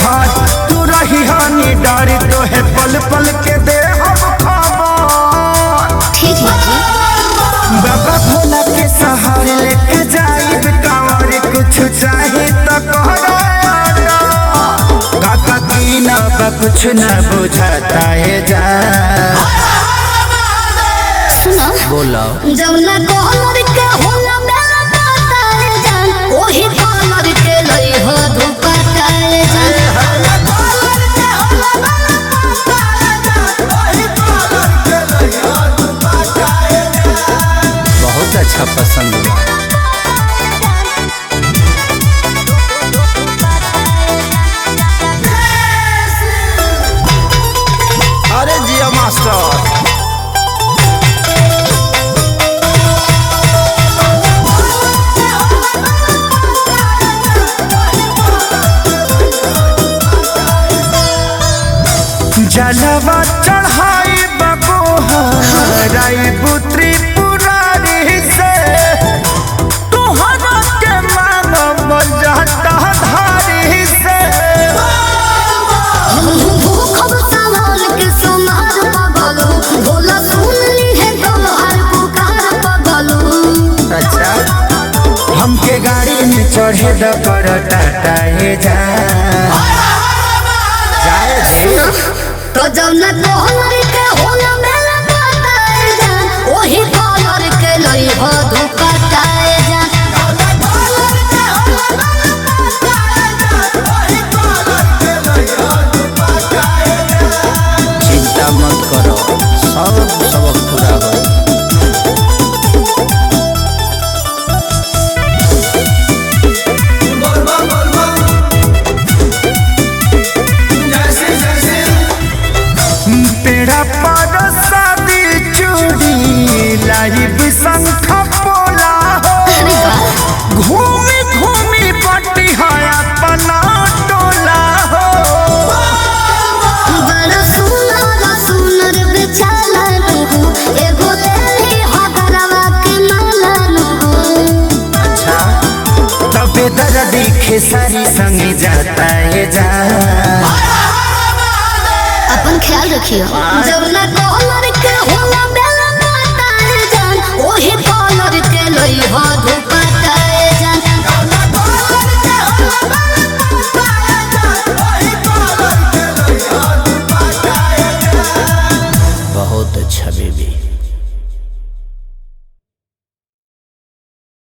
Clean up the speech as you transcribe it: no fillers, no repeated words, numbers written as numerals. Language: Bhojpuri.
घर तू रही हानि डरी तो है पल पल के दे हम खबर। ठीक है जी। बाबा भोला के सहारे लेके जाइब कांवर कुछ चाहे तो कहरा काका की ना कुछ न बुझाता है जा। सुनो बोलो जब ना कॉलर के होला मेरा पता है जान ओही कॉलर के लई हो धोखा काए जान। कॉलर के होला मेरा पता है जान ओही कॉलर के लई हो धोखा काए जान। बहुत अच्छा पसंद हुआ। अरे जिया मास्टर जलवा चढ़ाई बबोहराई पुत्री पुरारी से तुहरा के मानव जाता धारी से। भूखब सावन के सोनार पगलू भोला सुन ली है तोहार पुकार पगलू। अच्छा हमके गाड़ी में चढ़े द कर टाटा है जा जाए दे। तो जब न कॉलर के होला मेरा पता है जान ओही कॉलर के लई हो धोखा काए जान। कॉलर के होला मेरा पता है जान ओही कॉलर के लई हो धोखा काए जान। चिंता मत करो सब सबक पूरा हो। पेड़ा पर शादी चूड़ी लाइव शंख पोला हो अरे वाह घूमी घूमी पट्टी है अपना टोला हो। बड़ा सुनर बेचाला नु एगो लेली हगरवा के माला नु। अच्छा तबे दर्दी खेसारी संग जाता है जा। अपन ख्याल रखियो जब ना कॉलर के होला मेरा पता है जान ओही कॉलर के लई हो धोखा काए जान। कॉलर के होला मेरा पता है जान ओही कॉलर के लई हो धोखा काए जान। बहुत अच्छा बेबी।